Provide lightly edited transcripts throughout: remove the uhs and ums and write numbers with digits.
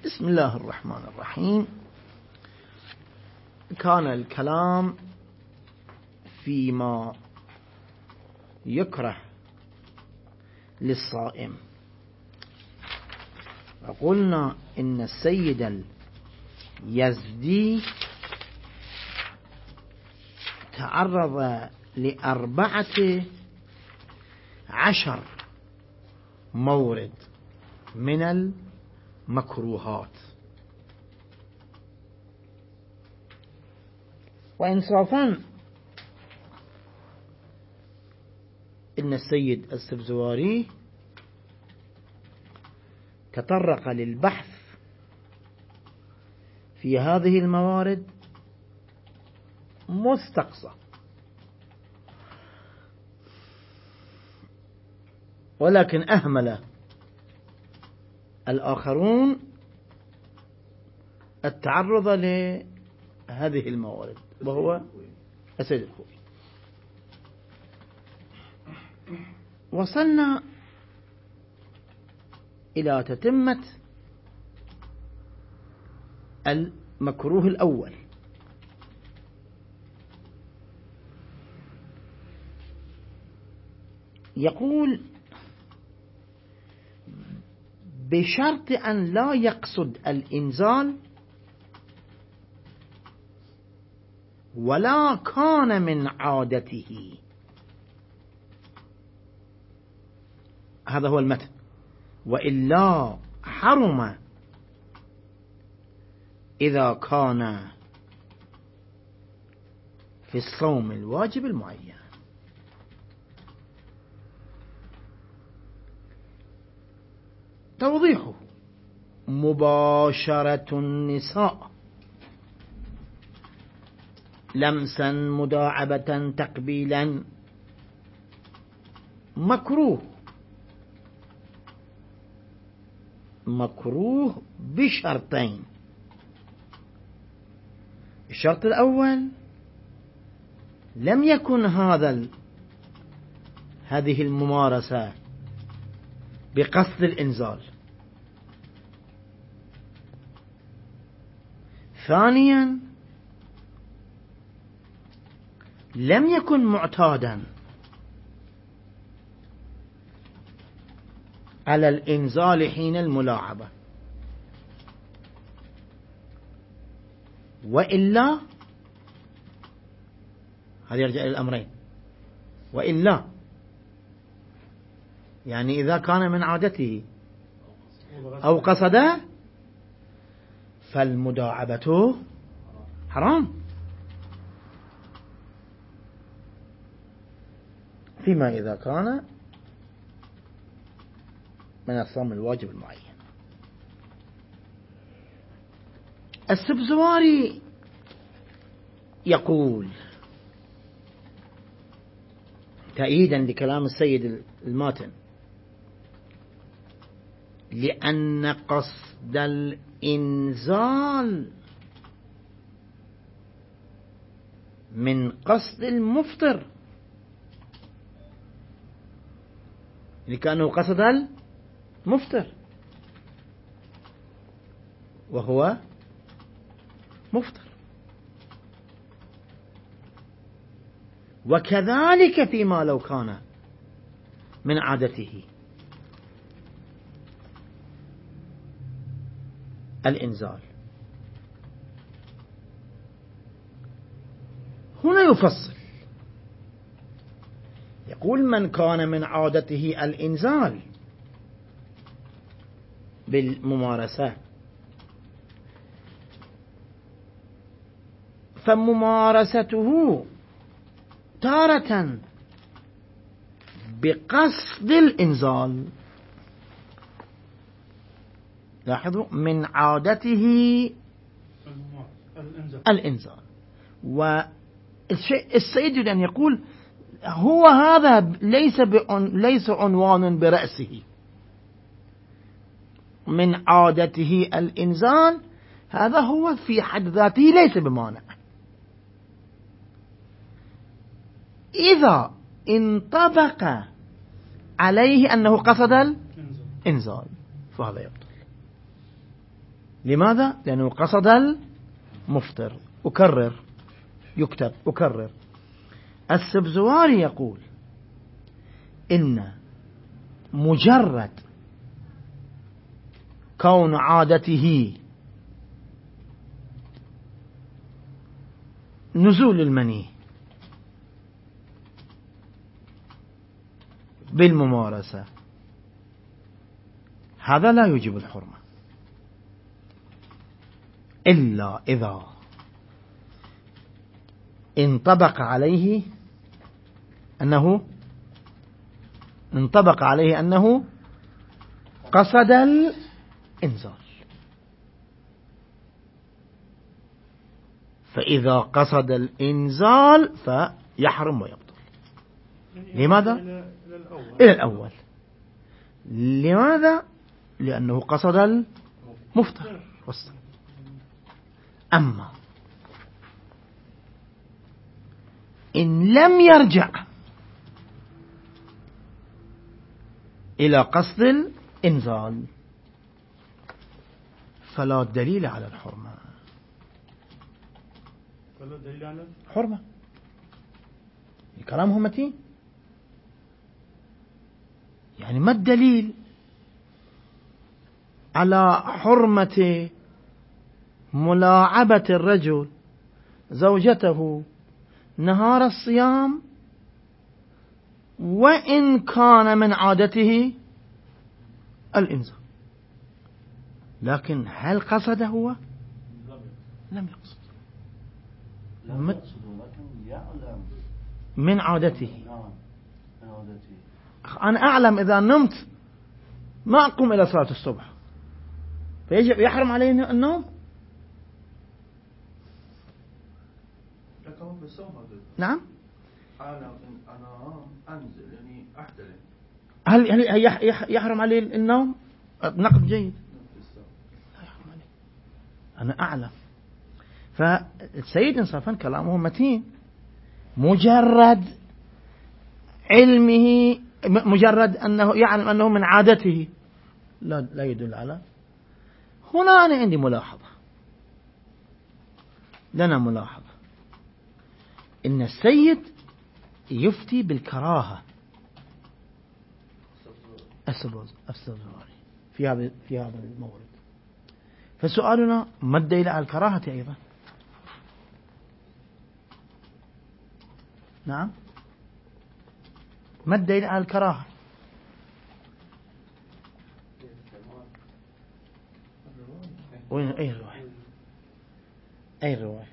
بسم الله الرحمن الرحيم. كان الكلام فيما يكره للصائم، وقلنا إن السيد اليزدي تعرض ل14 مورد من المكروهات، وإنصافا إن السيد السبزواري تطرق للبحث في هذه الموارد مستقصى، ولكن أهمل الآخرون التعرض لهذه الموارد، وهو السيد الخوئي. وصلنا إلى تتمة المكروه الأول، يقول: بشرط أن لا يقصد الإنزال ولا كان من عادته. هذا هو المتن. وإلا حرم إذا كان في الصوم الواجب المعين. توضيحه: مباشرة النساء لمسا مداعبة تقبيلا مكروه بشرطين. الشرط الأول: لم يكن هذه الممارسة بقصد الإنزال. ثانيا: لم يكن معتادا على الإنزال حين الملاعبة، وإلا، هذا يرجع إلى الأمرين، وإلا يعني إذا كان من عادته أو قصد فالمداعبة حرام، فيما إذا كان من الصوم الواجب المعين. السبزواري يقول تأييدا لكلام السيد الماتن: لأن قصد الإنزال من قصد المفطر، لكأنه قصد المفطر وهو مفطر. وكذلك فيما لو كان من عادته الإنزال. هنا يفصل، يقول: من كان من عادته الإنزال بالممارسة فممارسته تارة بقصد الإنزال، لاحظوا، من عادته الإنزال. والسيد يريد أن يقول هو هذا ليس عنوان برأسه، من عادته الإنزال، هذا هو في حد ذاته ليس بمانع. إذا انطبق عليه أنه قصد الإنزال فهذا يبطل. لماذا؟ لأنه قصد المفطر. أكرر، يكتب أكرر. السبزواري يقول إن مجرد كون عادته نزول المني بالممارسة هذا لا يوجب الحرمة، إلا إذا انطبق عليه أنه قصد الإنزال. فإذا قصد الإنزال فيحرم ويبطل. لماذا؟ إلى الأول. لماذا؟ لأنه قصد المفطر. أما إن لم يرجع إلى قصد الإنزال فلا دليل على الحرمة. فلا دليل على حرمة. كلامهم متين. يعني ما الدليل على حرمة ملاعبة الرجل زوجته نهار الصيام وإن كان من عادته الإنزال؟ لكن هل قصد هو؟ لم يقصد. من عادته. أنا أعلم إذا نمت ما أقوم إلى صلاة الصبح فيجب يحرم علي النوم. نعم. أنا أنزل يعني أحتلم. هل يحرم علي النوم؟ نقد جيد. لا يحرم علي. أنا أعلم. فالسيد إنصافا كلامه متين. مجرد علمه، مجرد أنه يعلم أنه من عادته لا يدل على. هنا أنا عندي ملاحظة، لنا ملاحظة، إن السيد يفتي بالكراهة السبزواري في هذا المورد. فسؤالنا ما الدليل على الكراهة أيضا؟ نعم، ما الدليل على الكراهة؟ وين أي رواية؟ أي رواية؟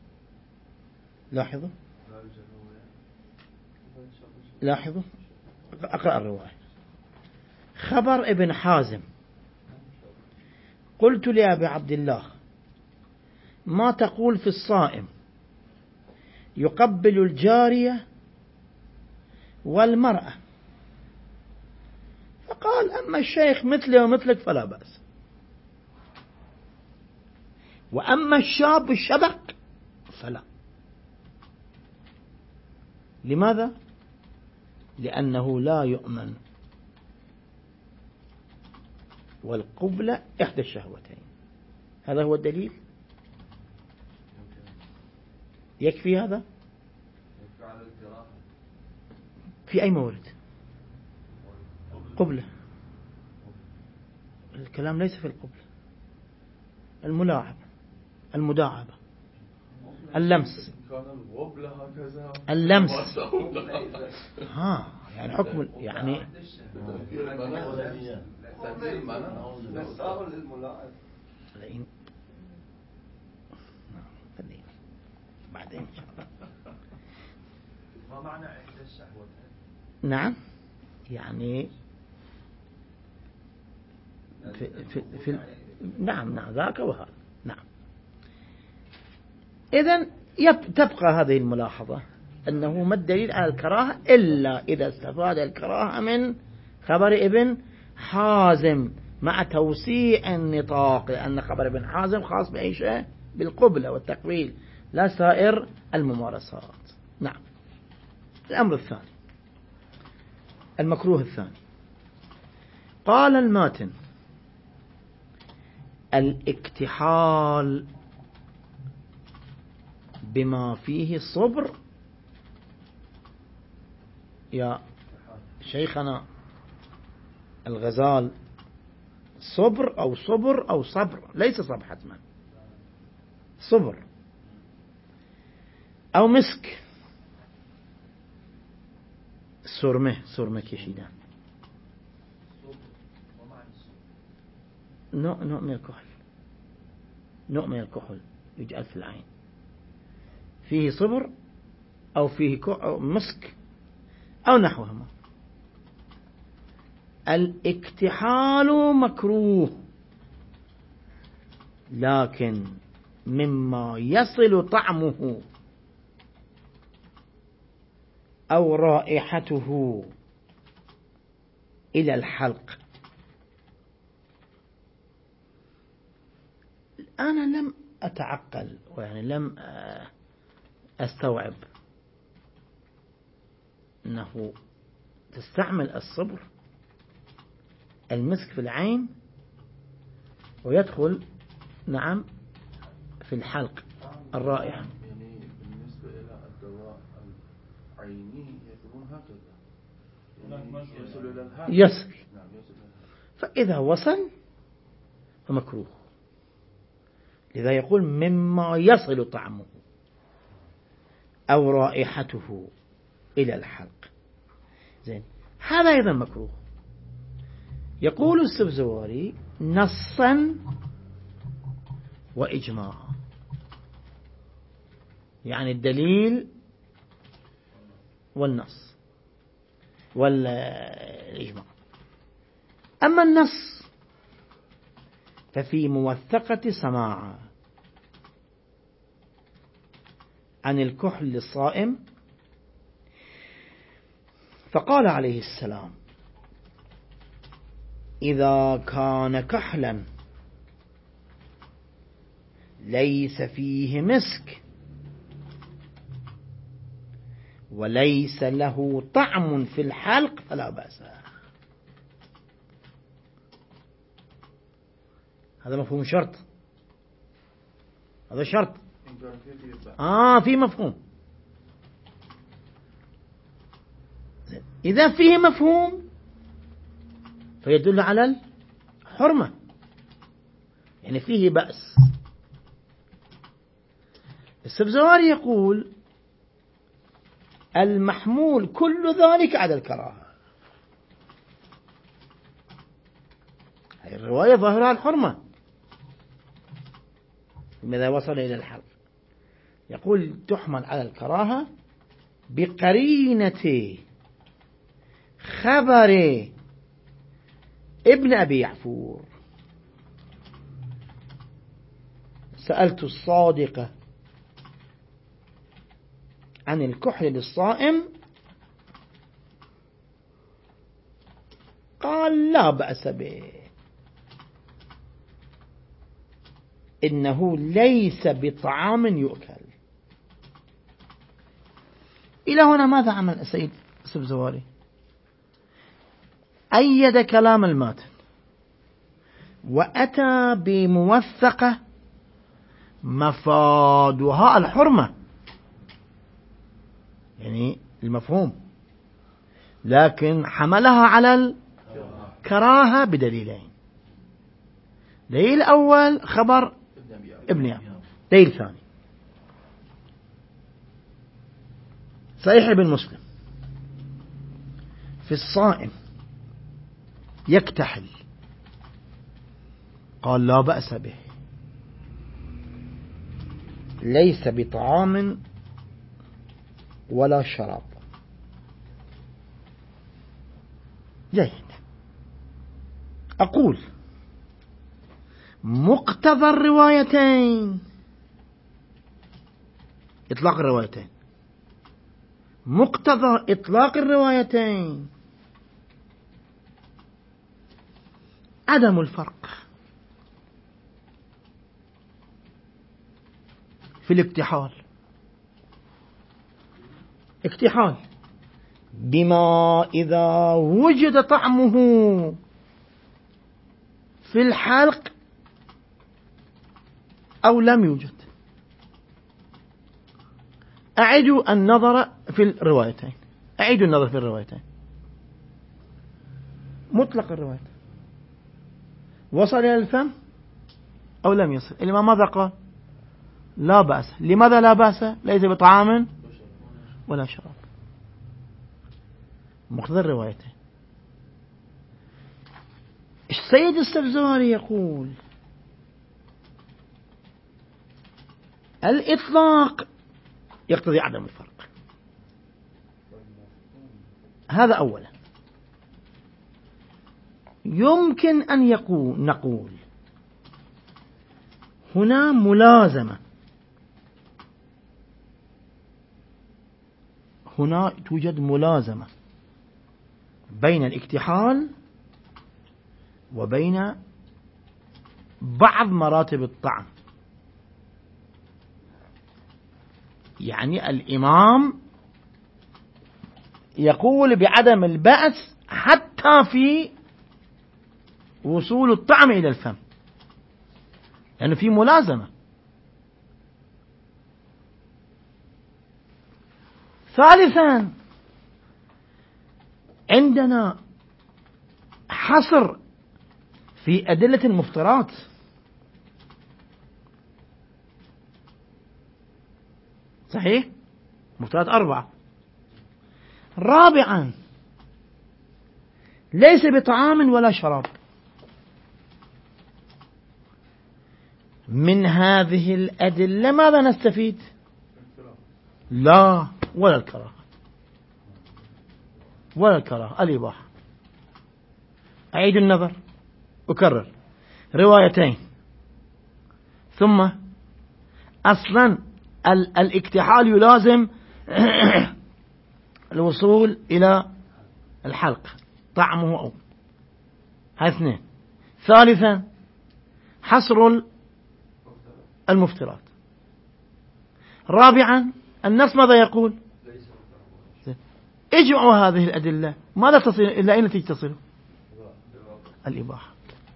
لاحظوا أقرأ الرواية. خبر ابن حازم: قلت لأبي عبد الله ما تقول في الصائم يقبل الجارية والمرأة؟ فقال: أما الشيخ مثلي ومثلك فلا بأس، وأما الشاب الشبك فلا. لماذا؟ لأنه لا يؤمن، والقبلة إحدى الشهوتين. هذا هو الدليل. يكفي هذا في أي مورد؟ قبلة. الكلام ليس في القبلة. الملاعبة، المداعبة، اللمس، اللمس. يعني حكم يعني بعدين إن شاء الله. ما معنى إحدى الشهوتين؟ نعم، يعني في نعم ذاك وهذا. نعم. إذن تبقى هذه الملاحظة أنه ما الدليل على الكراهة إلا إذا استفاد الكراهة من خبر ابن حازم مع توسيع النطاق، لأن خبر ابن حازم خاص بأي شيء؟ بالقبلة والتقبيل، لا سائر الممارسات. نعم. الأمر الثاني، المكروه الثاني، قال الماتن: الاكتحال بما فيه صبر يا شيخنا الغزال، صبر أو صبر، ليس صبر حتما، صبر أو مسك، سرمة كشيدان، نوع من الكحل، نوع من الكحل يجعل في العين، فيه صبر أو فيه أو مسك أو نحوهما. الاكتحال مكروه، لكن مما يصل طعمه أو رائحته إلى الحلق. أنا لم أتعقل، يعني لم أستوعب أنه تستعمل الصبر المسك في العين ويدخل نعم في الحلق الرائحة. يعني بالنسبة إلى الدواء العيني يكون هكذا، يعني يصل إلى الحلق، يصل، نعم يصل إلى الحلق. فإذا وصل فمكروه، لذا يقول مما يصل طعمه أو رائحته إلى الحلق. زين، هذا أيضا مكروه. يقول السبزواري نصا وإجماعا، يعني الدليل والنص والإجماع. أما النص ففي موثقة سماعة عن الكحل للصائم، فقال عليه السلام: إذا كان كحلا ليس فيه مسك وليس له طعم في الحلق فلا بأس. هذا مفهوم شرط، هذا شرط. في مفهوم. إذا فيه مفهوم فيدل على الحرمة، يعني فيه بأس. السبزواري يقول المحمول كل ذلك على الكراهة. هذه الرواية ظاهرها الحرمة إذا وصل إلى الحلق. يقول تحمل على الكراهة بقرينة خبر ابن أبي يعفور: سألت الصادقة عن الكحل للصائم قال لا بأس به، إنه ليس بطعام يؤكل. إلى هنا ماذا عمل السيد السبزواري؟ أيد كلام الماتن وأتى بموثقة مفادها الحرمة، يعني المفهوم، لكن حملها على الكراهة بدليلين: دليل أول خبر ابن أبي، دليل ثاني صحيح ابن مسلم في الصائم يكتحل، قال لا بأس به، ليس بطعام ولا شراب. جيد. أقول مقتضى الروايتين، إطلاق الروايتين، مقتضى إطلاق الروايتين عدم الفرق في الاكتحال. اكتحال بما إذا وجد طعمه في الحلق أو لم يوجد. أعيدوا النظر في الروايتين، أعيدوا النظر في الروايتين. مطلق الرواية وصل إلى الفم أو لم يصل. الإمام ماذا قال؟ لا بأس. لماذا لا بأس؟ ليس بطعام ولا شراب. مقتضى الروايتين. السيد السبزواري يقول الإطلاق يقتضي عدم الفرق. هذا أولا. يمكن أن نقول هنا ملازمة، هنا توجد ملازمة بين الاكتحال وبين بعض مراتب الطعم. يعني الإمام يقول بعدم البأس حتى في وصول الطعم إلى الفم، لأنه في ملازمة. ثالثا عندنا حصر في أدلة المفطرات. صحيح؟ مفطرات 4. رابعا ليس بطعام ولا شراب. من هذه الأدلة ماذا نستفيد؟ لا، ولا الكراهة ولا الكراهة، الإباحة. أعيد النظر، أكرر روايتين. ثم أصلا الاكتحال يلازم الوصول إلى الحلق طعمه أو هذا 2. ثالثا حصر المفترات. رابعا النص ماذا يقول؟ اجمعوا هذه الأدلة ماذا تصل إلى أين تصل؟ الإباحة.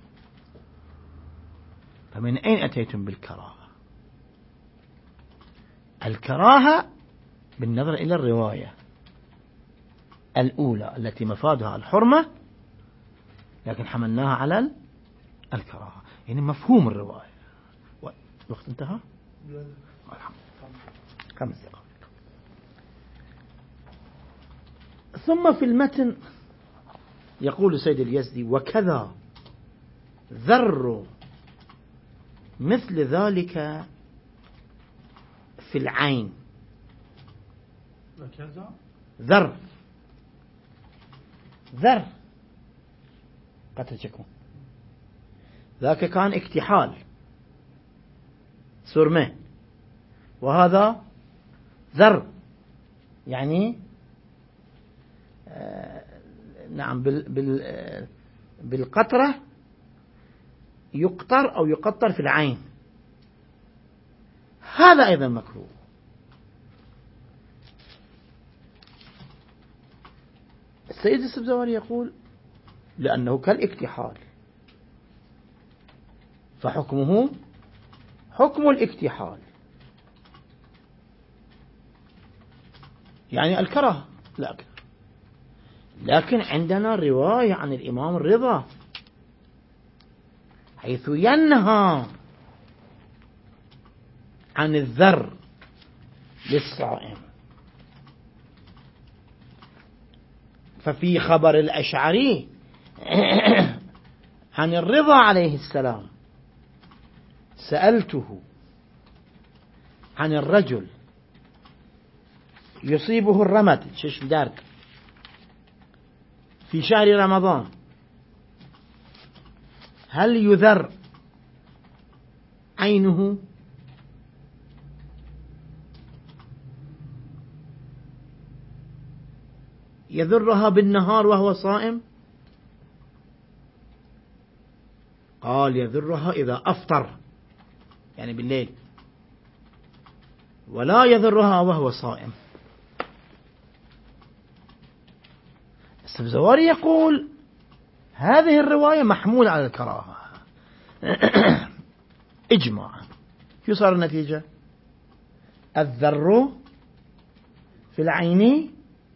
فمن أين أتيتم بالكراهة؟ الكراهة بالنظر إلى الرواية الأولى التي مفادها الحرمة، لكن حملناها على الكراهة. يعني مفهوم الرواية. الوقت انتهى؟ الحمد لله. 5 دقائق. ثم في المتن يقول سيد اليزدي وكذا ذر مثل ذلك في العين. ذر قتل شكو، ذاك كان اكتحال سرمه، وهذا ذر يعني نعم بالقطرة يقطر أو يقطر في العين. هذا أيضا مكروه. السيد السبزواري يقول لأنه كالاكتحال فحكمه حكم الاكتحال، يعني الكراهة لا أكثر. لكن عندنا رواية عن الإمام الرضا حيث ينهى عن الذر للصائم. ففي خبر الأشعري عن الرضا عليه السلام سألته عن الرجل يصيبه الرمد شش دارك في شهر رمضان، هل يذر عينه؟ يذرها بالنهار وهو صائم؟ قال يذرها إذا أفطر يعني بالليل، ولا يذرها وهو صائم. السبزواري يقول هذه الرواية محمولة على الكراهة إجماعا. شو صار النتيجة؟ الذر في العين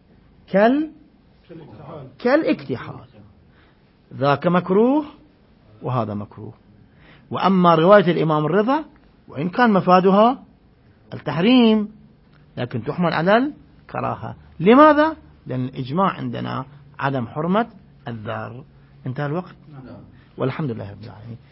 كالاكتحال، ذاك مكروه وهذا مكروه. وأما رواية الإمام الرضا وإن كان مفادها التحريم لكن تحمل على الكراهة. لماذا؟ لأن الإجماع عندنا عدم حرمة الذر. انتهى الوقت والحمد لله رب العالمين.